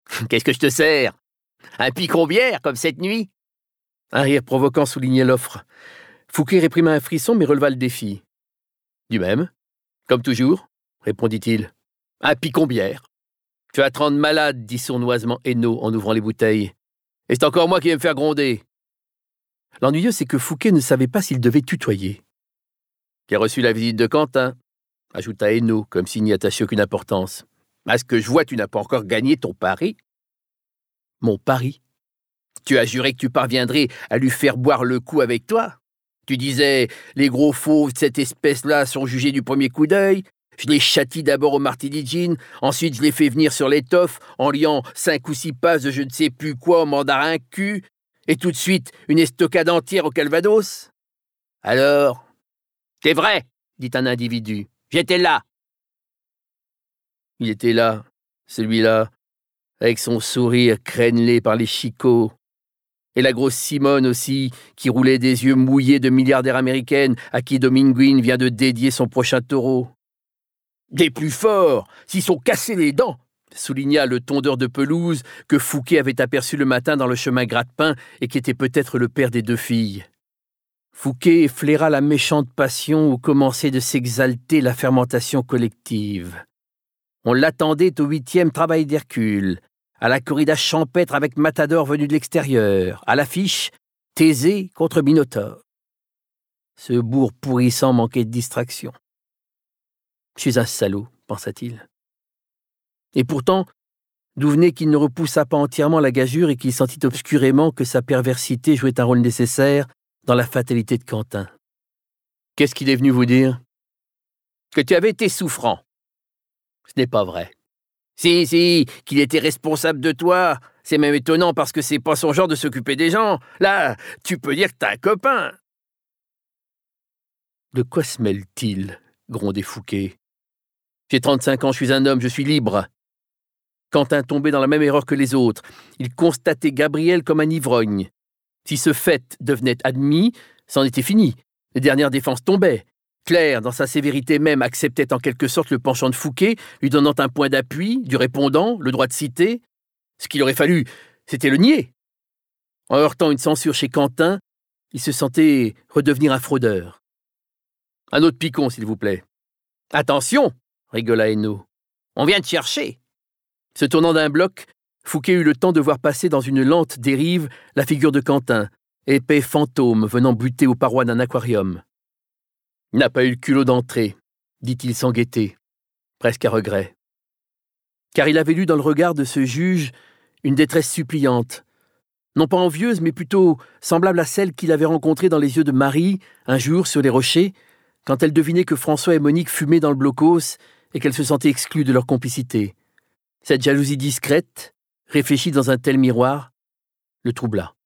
Qu'est-ce que je te sers? Un picron-bière, comme cette nuit? Un rire provoquant soulignait l'offre. Fouquet réprima un frisson, mais releva le défi. Du même, comme toujours, répondit-il. Un picron-bière. Tu as 30 malades, dit sournoisement Hainaut en ouvrant les bouteilles. Et c'est encore moi qui vais me faire gronder. L'ennuyeux, c'est que Fouquet ne savait pas s'il devait tutoyer. J'ai reçu la visite de Quentin, ajouta Hainaut, comme s'il n'y attachait aucune importance. À ce que je vois, tu n'as pas encore gagné ton pari. Mon pari? Tu as juré que tu parviendrais à lui faire boire le coup avec toi. Tu disais, les gros fauves de cette espèce-là sont jugés du premier coup d'œil. Je les châtie d'abord au martini gin, ensuite je les fais venir sur l'étoffe en liant 5 ou 6 passes de je ne sais plus quoi au mandarin cul, et tout de suite une estocade entière au calvados. Alors, c'est vrai, dit un individu. J'étais là. Il était là, celui-là, avec son sourire crénelé par les chicots. Et la grosse Simone aussi, qui roulait des yeux mouillés de milliardaire américaine à qui Dominguine vient de dédier son prochain taureau. Des plus forts, s'ils sont cassés les dents, souligna le tondeur de pelouse que Fouquet avait aperçu le matin dans le chemin Gratte-Pain et qui était peut-être le père des 2 filles. Fouquet flaira la méchante passion où commençait de s'exalter la fermentation collective. On l'attendait au 8e travail d'Hercule, à la corrida champêtre avec Matador venu de l'extérieur, à l'affiche Thésée contre Minotaure. Ce bourg pourrissant manquait de distraction. Je suis un salaud, pensa-t-il. Et pourtant, d'où venait qu'il ne repoussa pas entièrement la gageure et qu'il sentit obscurément que sa perversité jouait un rôle nécessaire dans la fatalité de Quentin. Qu'est-ce qu'il est venu vous dire? Que tu avais été souffrant. Ce n'est pas vrai. Si, qu'il était responsable de toi. C'est même étonnant parce que c'est pas son genre de s'occuper des gens. Là, tu peux dire que t'as un copain. De quoi se mêle-t-il? Grondait Fouquet. J'ai 35 ans, je suis un homme, je suis libre. Quentin tombait dans la même erreur que les autres. Il constatait Gabriel comme un ivrogne. Si ce fait devenait admis, c'en était fini. Les dernières défenses tombaient. Claire, dans sa sévérité même, acceptait en quelque sorte le penchant de Fouquet, lui donnant un point d'appui, du répondant, le droit de citer. Ce qu'il aurait fallu, c'était le nier. En heurtant une censure chez Quentin, il se sentait redevenir un fraudeur. Un autre picon, s'il vous plaît. Attention, rigola Hainaut. On vient te chercher. Se tournant d'un bloc, Fouquet eut le temps de voir passer dans une lente dérive la figure de Quentin, épais fantôme venant buter aux parois d'un aquarium. Il n'a pas eu le culot d'entrer, dit-il sans gaieté, presque à regret. Car il avait lu dans le regard de ce juge une détresse suppliante, non pas envieuse, mais plutôt semblable à celle qu'il avait rencontrée dans les yeux de Marie, un jour, sur les rochers, quand elle devinait que François et Monique fumaient dans le blocos et qu'elle se sentait exclue de leur complicité. Cette jalousie discrète, réfléchie dans un tel miroir, le troubla.